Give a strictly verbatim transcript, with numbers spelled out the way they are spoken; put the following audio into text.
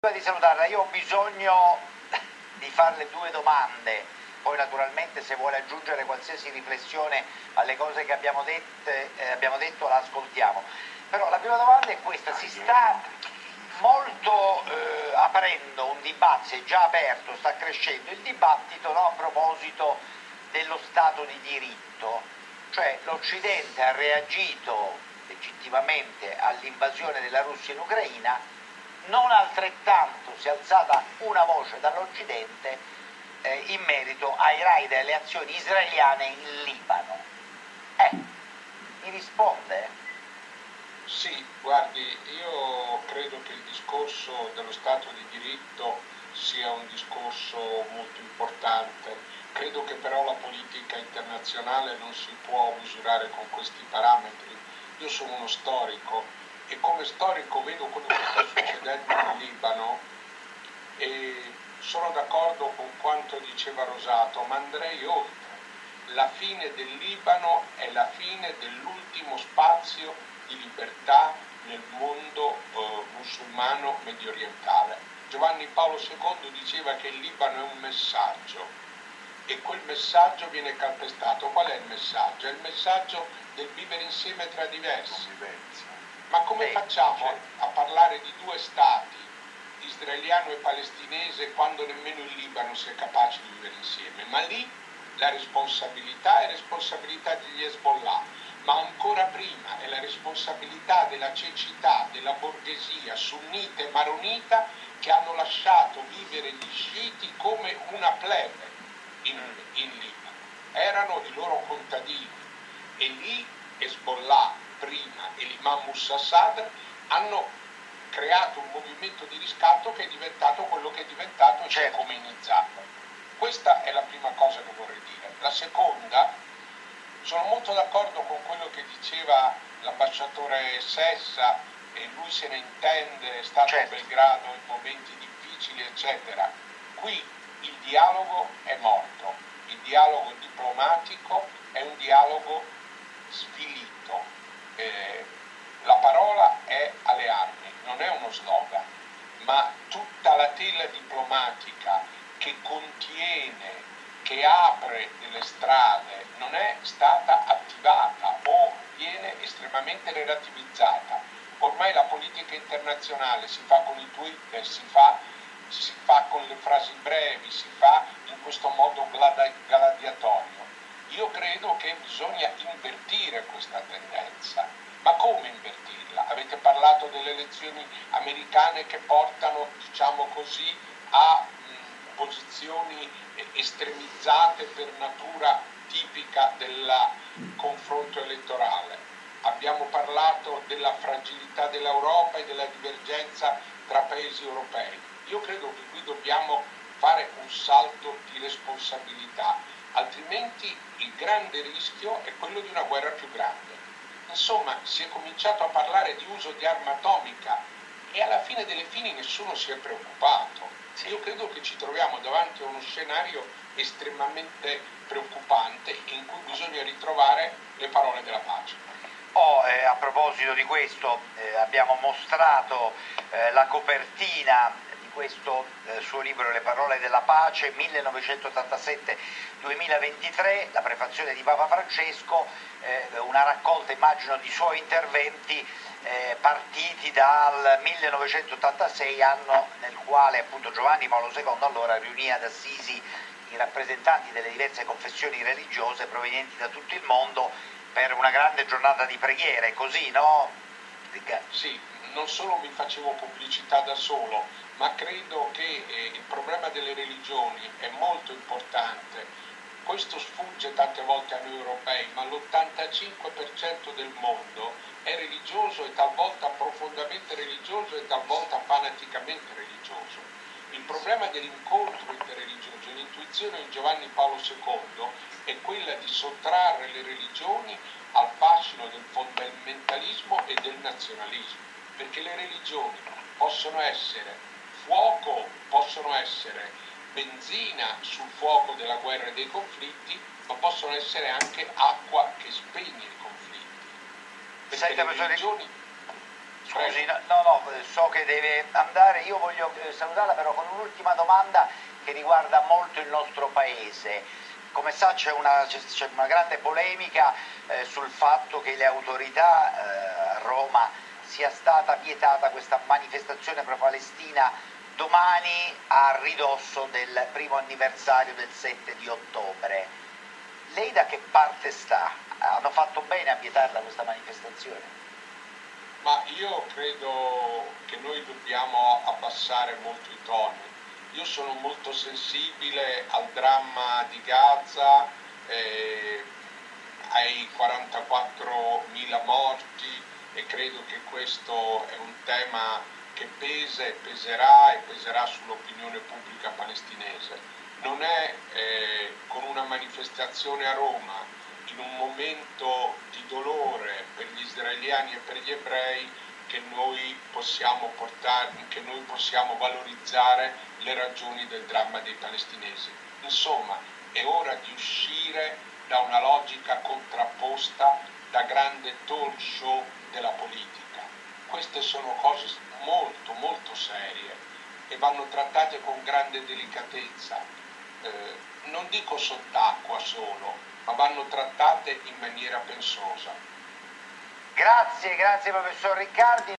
Prima di salutarla, io ho bisogno di farle due domande, poi naturalmente se vuole aggiungere qualsiasi riflessione alle cose che abbiamo, dette, eh, abbiamo detto la ascoltiamo. Però la prima domanda è questa: si sta molto eh, aprendo un dibattito, si è già aperto, sta crescendo il dibattito, no, a proposito dello Stato di diritto, cioè l'Occidente ha reagito legittimamente all'invasione della Russia in Ucraina, non altrettanto si è alzata una voce dall'Occidente eh, in merito ai raid e alle azioni israeliane in Libano. Eh, mi risponde? Sì, guardi, io credo che il discorso dello Stato di diritto sia un discorso molto importante. Credo che però la politica internazionale non si può misurare con questi parametri. Io sono uno storico e come storico vedo quello che sta succedendo in Libano e sono d'accordo con quanto diceva Rosato, ma andrei oltre. La fine del Libano è la fine dell'ultimo spazio di libertà nel mondo eh, musulmano medio orientale. Giovanni Paolo secondo diceva che il Libano è un messaggio e quel messaggio viene calpestato. Qual è il messaggio? È il messaggio del vivere insieme tra diversi. Ma come facciamo a parlare di due stati, israeliano e palestinese, quando nemmeno il Libano si è capace di vivere insieme? Ma lì la responsabilità è responsabilità degli Hezbollah, ma ancora prima è la responsabilità della cecità, della borghesia sunnita e maronita che hanno lasciato vivere gli sciiti come una plebe in, in Libano. Erano i loro contadini e lì Hezbollah prima e l'imam Musa Sadr hanno creato un movimento di riscatto che è diventato quello che è diventato, cioè comunizzato. Questa è la prima cosa che vorrei dire. La seconda, sono molto d'accordo con quello che diceva l'ambasciatore Sessa, e lui se ne intende, è stato certo. a Belgrado in momenti difficili, eccetera. Qui il dialogo è morto, il dialogo diplomatico è un dialogo svilito. Eh, la parola è alle armi, non è uno slogan, ma tutta la tela diplomatica che contiene, che apre delle strade, non è stata attivata o viene estremamente relativizzata. Ormai la politica internazionale si fa con i Twitter, si fa, si fa con le frasi brevi, si fa in questo modo gladiatorio. Io credo che bisogna invertire questa tendenza. Ma come invertirla? Avete parlato delle elezioni americane che portano, diciamo così, a mh, posizioni estremizzate per natura tipica del confronto elettorale. Abbiamo parlato della fragilità dell'Europa e della divergenza tra paesi europei. Io credo che qui dobbiamo fare un salto di responsabilità, altrimenti il grande rischio è quello di una guerra più grande. Insomma, si è cominciato a parlare di uso di arma atomica e alla fine delle fini nessuno si è preoccupato. Io credo che ci troviamo davanti a uno scenario estremamente preoccupante in cui bisogna ritrovare le parole della pace. Oh, eh, a proposito di questo, eh, abbiamo mostrato eh, la copertina di questo eh, suo libro Le parole della pace, millenovecentottantasette duemilaventitré, la prefazione di Papa Francesco, eh, una raccolta, immagino, di suoi interventi eh, partiti dal millenovecentottantasei, anno nel quale appunto Giovanni Paolo secondo allora riunì ad Assisi i rappresentanti delle diverse confessioni religiose provenienti da tutto il mondo per una grande giornata di preghiere, così, no? Sì, non solo mi facevo pubblicità da solo, ma credo che eh, il problema delle religioni è molto importante. Questo sfugge tante volte a noi europei, ma l'ottantacinque per cento del mondo è religioso e talvolta profondamente religioso e talvolta fanaticamente religioso. Il problema dell'incontro interreligioso, l'intuizione di Giovanni Paolo secondo è quella di sottrarre le religioni al fascino del fondamentalismo e del nazionalismo, perché le religioni possono essere fuoco, possono essere benzina sul fuoco della guerra e dei conflitti, ma possono essere anche acqua che spegne i conflitti. Perché Senta, le religioni... Scusi, no, no, no, so che deve andare, io voglio salutarla però con un'ultima domanda che riguarda molto il nostro paese. Come sa c'è una, c'è una grande polemica eh, sul fatto che le autorità eh, a Roma sia stata vietata questa manifestazione pro-palestina domani a ridosso del primo anniversario del sette di ottobre. Lei da che parte sta? Hanno fatto bene a vietarla questa manifestazione? Ma io credo che noi dobbiamo abbassare molto i toni. Io sono molto sensibile al dramma di Gaza, eh, ai quarantaquattromila morti, e credo che questo è un tema che pesa e peserà e peserà sull'opinione pubblica palestinese. Non è eh, con una manifestazione a Roma, in un momento di dolore per gli israeliani e per gli ebrei, che noi possiamo portare, che noi possiamo valorizzare le ragioni del dramma dei palestinesi. Insomma, è ora di uscire da una logica contrapposta, da grande talk show della politica. Queste sono cose molto molto serie e vanno trattate con grande delicatezza, eh, non dico sott'acqua solo, ma vanno trattate in maniera pensosa. Grazie, grazie professor Riccardi.